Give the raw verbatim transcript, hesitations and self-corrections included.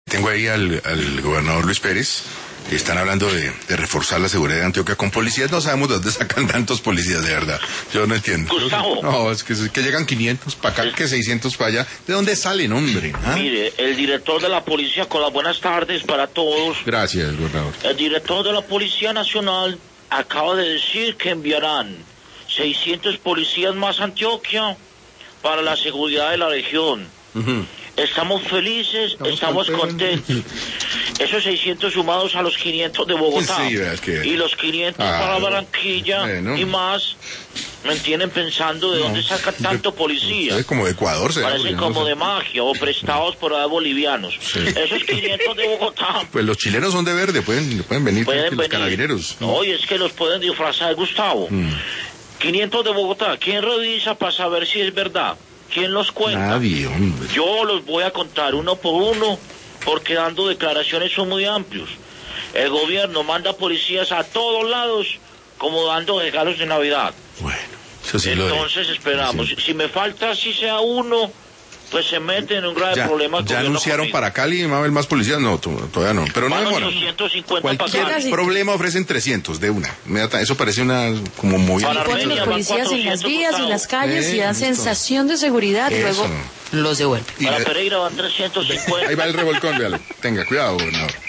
Tengo ahí al, al gobernador Luis Pérez. Están hablando de, de reforzar la seguridad de Antioquia con policías. No sabemos de dónde sacan tantos policías, de verdad. Yo no entiendo. Gustavo. No, es que, es que llegan quinientos para acá, que seiscientos para allá. ¿De dónde salen, hombre? ¿Ah? Mire, el director de la policía, con las buenas tardes para todos. Gracias, gobernador. El director de la Policía Nacional acaba de decir que enviarán seiscientos policías más a Antioquia para la seguridad de la región. Uh-huh. Estamos felices, estamos, estamos contentos. Esos seiscientos sumados a los quinientos de Bogotá, sí, que... y los quinientos ah, para Barranquilla, bueno. Y más, me entienden pensando de no, dónde sacan tanto policía. Es como de Ecuador, se parecen como no sé. De magia, o prestados por ahí bolivianos. Sí. Esos quinientos de Bogotá. Pues los chilenos son de verde, pueden, pueden venir, pueden venir. Los carabineros. No, y es que los pueden disfrazar, Gustavo. Mm. quinientos de Bogotá, ¿quién revisa para saber si es verdad? ¿Quién los cuenta? Nadie, hombre. Yo los voy a contar uno por uno, porque dando declaraciones son muy amplios. El gobierno manda policías a todos lados, como dando regalos de Navidad. Bueno, eso sí. Entonces lo esperamos. Sí. Si me falta si sea uno, pues se meten en un grave ya, problema. ¿Ya anunciaron conmigo. Para Cali va a haber más policías? No, todavía no. Pero no demora. Cualquier para problema ofrecen trescientos de una. Eso parece una como muy... Para ponen los policías en las vías y en las calles eh, y dan sensación de seguridad y luego los devuelven. Para Pereira van trescientos cincuenta. Ahí va el revolcón, véalo. Tenga cuidado, gobernador.